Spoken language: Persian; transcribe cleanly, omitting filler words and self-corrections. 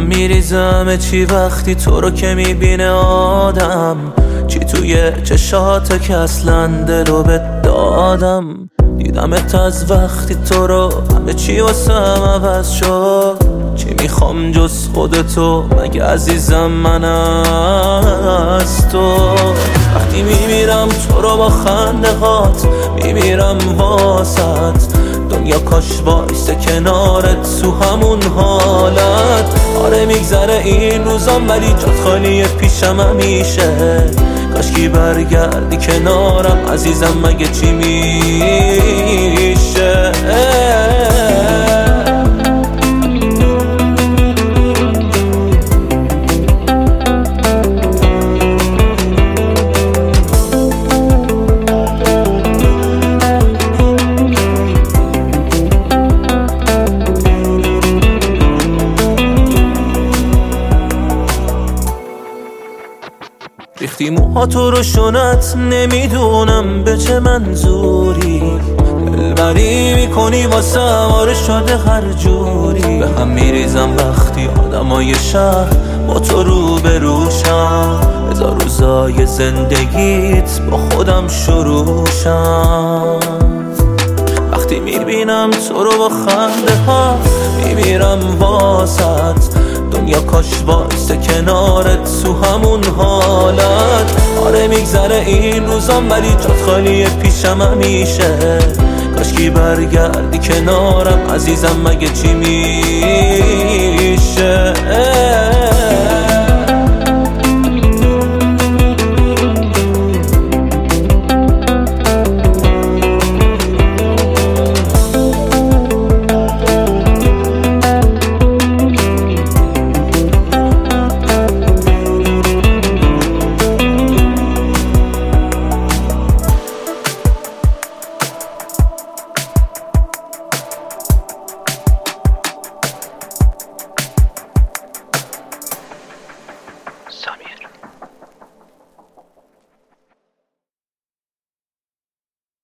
میریزم چی وقتی تو رو که میبینه آدم، چی توی چشات که اصلا دلو بهت دادم. دیدمت از وقتی تو رو همه چی واسم عوض شد، چی میخوام جز خودتو مگه عزیزم من از تو. وقتی میمیرم تو رو با خنده هات میمیرم واسط، دنیا کاش وایسته کنارت تو همون حالت. آره میگذره این روزام ولی جات خالیه پیشم همیشه، کاشکی برگردی کنارم عزیزم مگه چی میشه. ریختی موها تو رو شونت نمیدونم به چه منظوری، دلبری میکنی واسم آره شده هر جوری. به هم میریزم وقتی آدمای شهر با تو رو بروشم، هزار روزای زندگیت با خودم شروعشم. وقتی میبینم تو رو با خنده ها میمیرم واسط، دنیا کاش وایسته کنارت تو همون حالت. آره میگذره این روزام ولی جات خالیه پیشم همیشه، کاشکی برگردی کنارم عزیزم مگه چی میشه.